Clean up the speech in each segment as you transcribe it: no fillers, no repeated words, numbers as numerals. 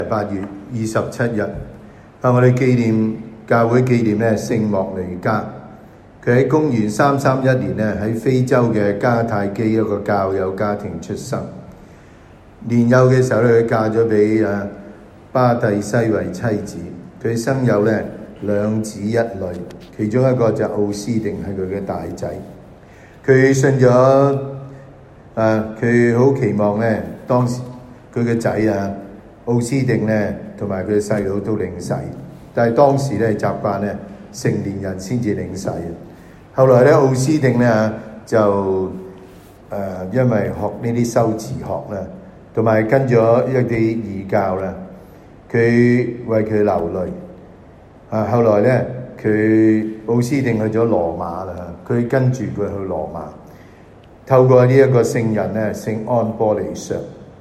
8月27日，我哋教會紀念咧聖莫尼加。佢喺公元331年咧喺非洲嘅迦太基一個教友家庭出生。年幼嘅時候咧，佢嫁咗俾巴蒂西為妻子。佢生有咧2子1女，其中一個就奧斯定係佢嘅大仔。佢信咗佢好期望咧，當時佢嘅仔奧斯定咧同埋佢嘅細佬都領洗，但係當時咧習慣咧成年人先至領洗。後來咧奧斯定咧就因為學呢啲修辭學啦，同埋跟咗一啲異教啦，佢為佢流淚。後來咧奧斯定去咗羅馬啦，佢跟住佢去羅馬，透過呢一個聖人咧聖安波尼略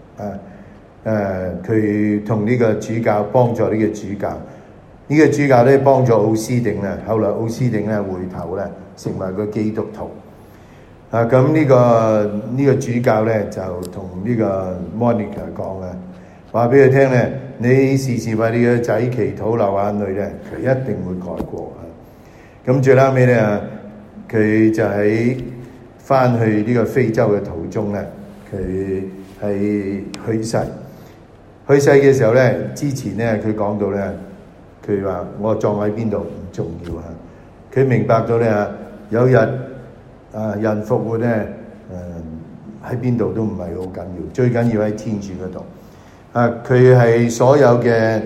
佢同呢個主教幫助呢個主教，呢個主教咧幫助奧斯定啦。後來奧斯定咧回頭咧成為個基督徒。咁呢個主教咧就同呢個 Monica 講啦，話俾佢聽咧，你時時為你嘅仔祈禱流眼淚咧，佢一定會改過。咁最後尾咧，佢就喺翻去呢個非洲嘅途中咧，佢係去世。去世嘅時候咧，之前咧佢講到咧，佢話我葬喺邊度唔重要啊。佢明白到咧，有日人復活咧，喺邊度都唔係好緊要，最緊要喺天主嗰度。佢係所有嘅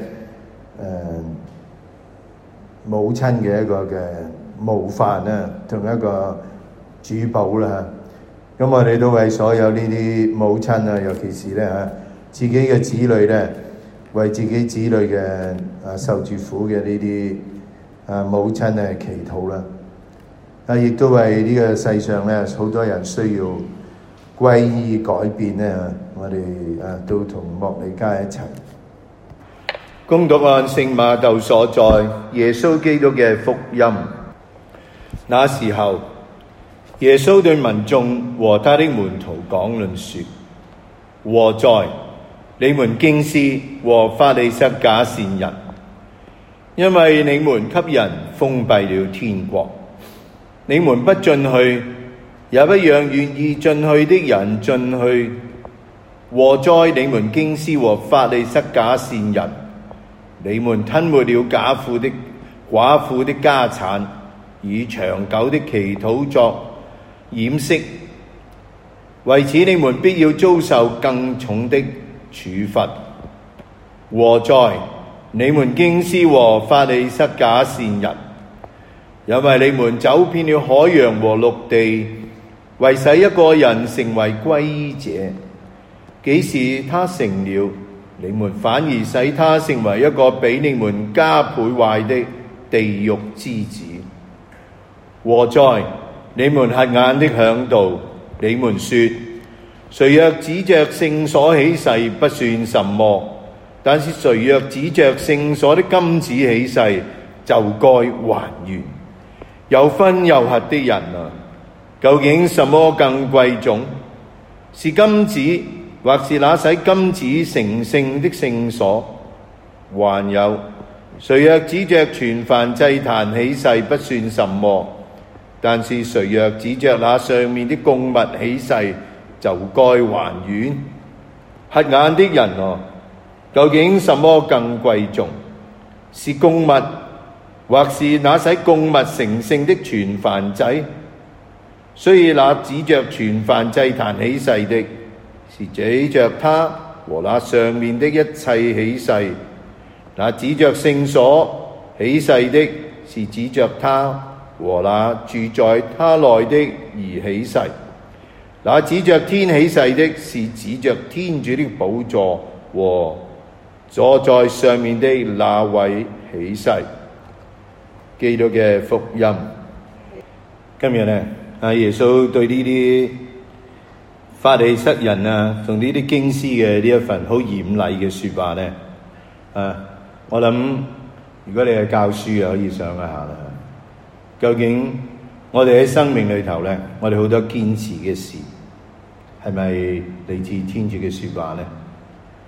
母親嘅一個嘅模範啦，同一個主保啦。咁我哋都為所有呢啲母親啊，尤其是咧自己嘅子女咧，為自己子女嘅受住苦嘅呢啲母親咧祈禱啦。亦都為呢個世上咧好多人需要歸依改變咧，我哋都同莫尼加一齊。恭讀按聖馬竇所載耶穌基督嘅福音。那時候，耶穌對民眾和他的門徒講論說：禍哉！你們經師和法利塞假善人，因為你們給人封閉了天國，你們不進去，也不讓願意進去的人進去。禍哉！你們經師和法利塞假善人，你們吞沒了寡婦的家產，以長久的祈禱作掩飾，為此你們必要遭受更重的處罰。禍哉！你們經師和法利塞假善人，因為你們走遍了海洋和陸地，為使一個人成為皈依者。幾時他成了，你們反而使他成為一個比你們加倍壞的地獄之子。禍哉！你們瞎眼的嚮導，你們說，誰若指着聖所起誓不算什麼，但是誰若指着聖所的金子起誓，就該還願。又分又瞎的人啊！究竟什麼更貴重？是金子，或是那使金子成聖的聖所？還有，誰若指着全燔祭壇起誓不算什麼，但是誰若指着那上面的供物起誓，就該還願。瞎眼的人啊！究竟什麼更貴重？是供物，或是那使供物成聖的全燔祭？所以那指着全燔祭壇起誓的，是指着他和那上面的一切起誓；那指着聖所起誓的，是指着他和那住在他內的而起誓；那指着天起誓的，是指着天主的寶座和坐在上面的那位起誓。基督嘅福音。今日呢，耶穌對呢啲法利塞人同呢啲經師嘅呢一份好嚴厲嘅說話呢，我諗如果你係教書可以想一下啦。究竟我哋喺生命裏頭呢，我哋好多堅持嘅事，係咪嚟自天主嘅說話呢？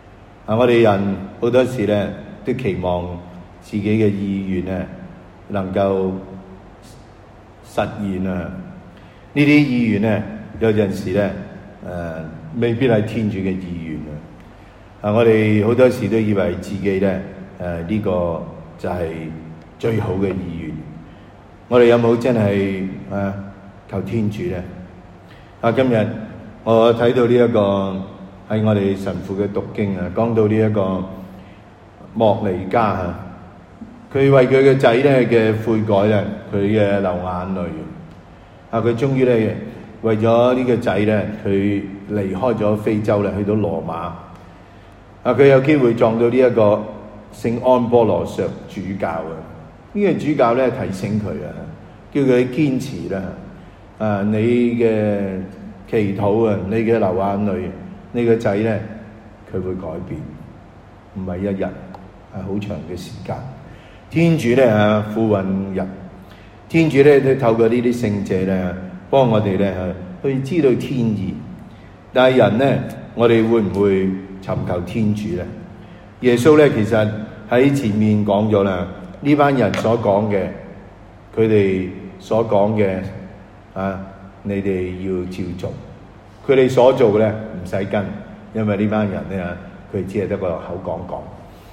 我哋人好多時咧都期望自己嘅意願咧能夠實現啊！呢啲意願咧有陣時咧未必係天主嘅意願啊！我哋好多時都以為自己咧呢個就係最好嘅意願。我哋有冇真係求天主咧？今日我睇到呢一個喺我哋神父嘅讀經啊，講到呢一個莫尼加啊，佢為佢嘅仔咧嘅悔改咧，佢嘅流眼淚佢終於咧為咗呢個仔咧，佢離開咗非洲咧，去到羅馬佢有機會撞到呢一個聖安波羅爵主教啊！呢個主教咧提醒佢叫佢堅持啦你嘅祈禱啊，你嘅流眼淚，你個仔咧佢會改變，唔係一日，係好長嘅時間。天主咧富允人，天主咧都透過呢啲聖者咧幫我哋咧去知道天意。但係人咧，我哋會唔會尋求天主咧？耶穌咧其實喺前面講咗啦，呢班人所講嘅，佢哋所講嘅你哋要照做。佢哋所做嘅咧唔使跟，因為呢班人咧佢只係得個口講講。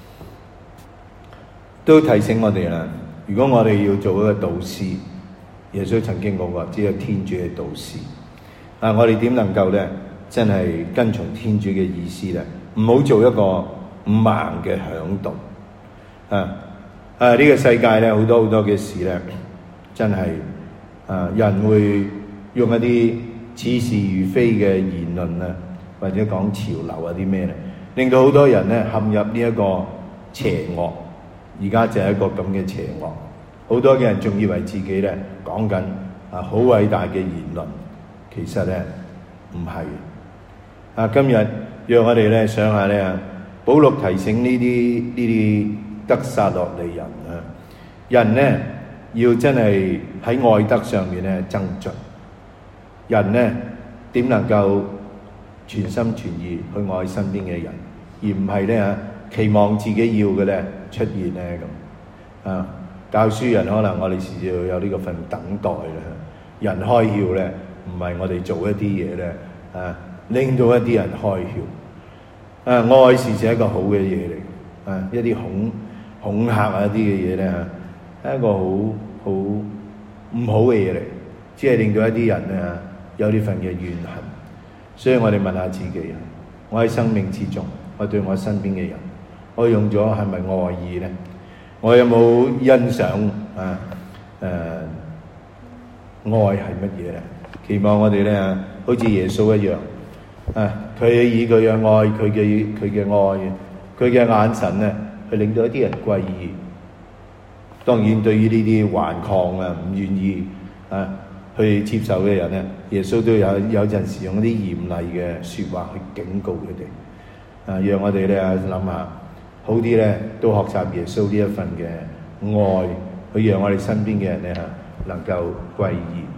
都提醒我哋啦，如果我哋要做一個導師，耶穌曾經講過，只有天主嘅導師。我哋點能夠咧真係跟從天主嘅意思咧？唔好做一個盲嘅響度。呢個世界咧好多嘅事咧，真係人會用一啲似是而非嘅言論或者講潮流啲咩咧，令到好多人咧陷入呢一個邪惡。而家就係一個咁嘅邪惡，好多嘅人仲以為自己咧講緊好偉大嘅言論，其實咧唔係。今日讓我哋咧想下咧，保祿提醒呢啲得撒洛尼人人咧要真係喺愛德上面咧增進。人咧點能夠全心全意去愛身邊嘅人，而唔係咧期望自己要嘅咧出現咧咁教書人可能我哋時要有呢個份等待啦。人開竅咧，唔係我哋做一啲嘢咧令到一啲人開竅。愛事係一個好嘅嘢嚟，一啲恐嚇一啲嘅嘢咧係一個好唔好嘅嘢嚟，只係令到一啲人咧有呢份嘅怨恨。所以我哋問下自己，我喺生命之中，我對我身邊嘅人，我用咗係咪愛意咧？我有冇欣賞愛係乜嘢咧？期望我哋咧好似耶穌一樣佢以佢嘅愛，佢嘅愛，佢嘅眼神咧，去令到一啲人歸依。當然對於呢啲頑抗唔願意去接受嘅人咧，耶穌都有陣時用啲嚴厲嘅説話去警告佢哋。讓我哋咧諗下，好啲咧都學習耶穌呢一份嘅愛，去讓我哋身邊嘅人咧能夠歸依。